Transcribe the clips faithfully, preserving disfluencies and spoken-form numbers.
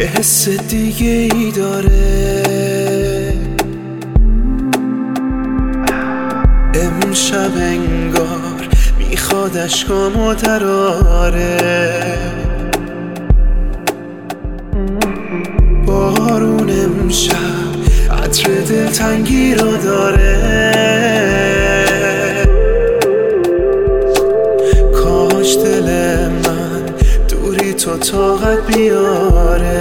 حس دیگه ای داره. امشب انگار میخواد اشکامو دراره. بارون امشب عطر دلتنگی رو داره. کاش دل من دوری تو طاقت بیاره.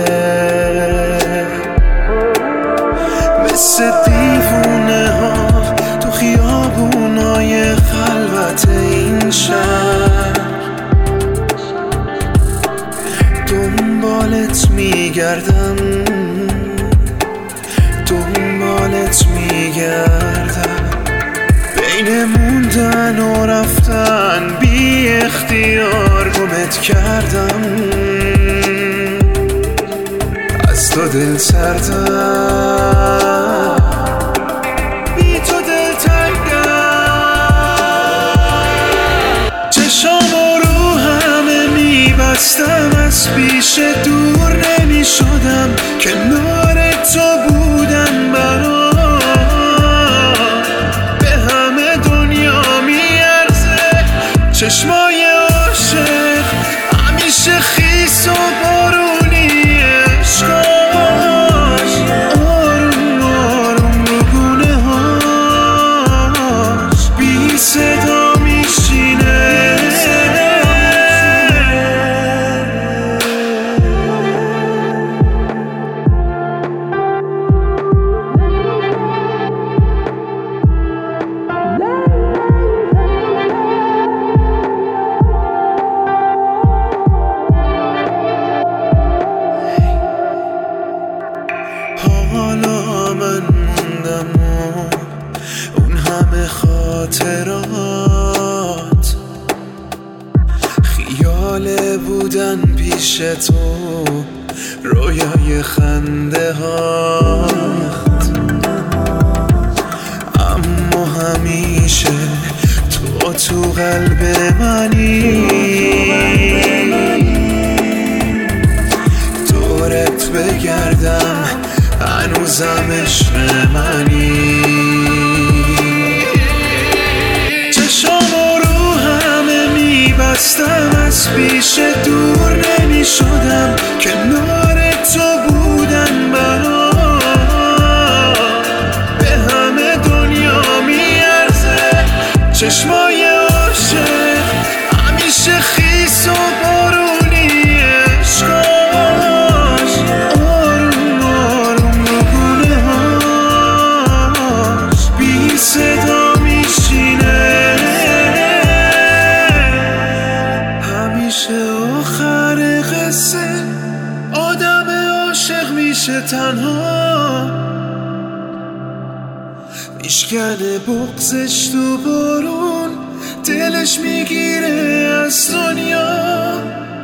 مثل دیوونه ها تو خیابونای خلوت این شهر دنبالت میگردم، دنبالت میگردم. بین موندن و رفتن بی اختیار گمت کردم. از تو دل سردم، بی تو دل تنگم. چشامو رو همه میبستم، از پیش دور نمیشدم. کنار تو بودن برام به همه دنیا میارزه. چشمای عاشق همیشه خیس و بارونی عشقاش آروم آروم رو گونه هاش بی صدا میشینه. حالا من موندم و اون همه خاطرات خیاله بودن پیش تو، رویای خنده هات. اما همیشه تو تو قلب منی، دورت بگردم هنوزم عشق منی. چشامو رو همه میبستم، از پیش دور نمیشدم. کنار تو بودن برام به همه دنیا میارزه. چشمای عاشق همیشه خیس و بارونی عشقاش آروم آروم رو گونه هاش بی صدا میشینه. همیشه آخر قصه آدم عاشق میشه تنها، میشکنه بغضش تو بارون، دلش میگیره از دنیا.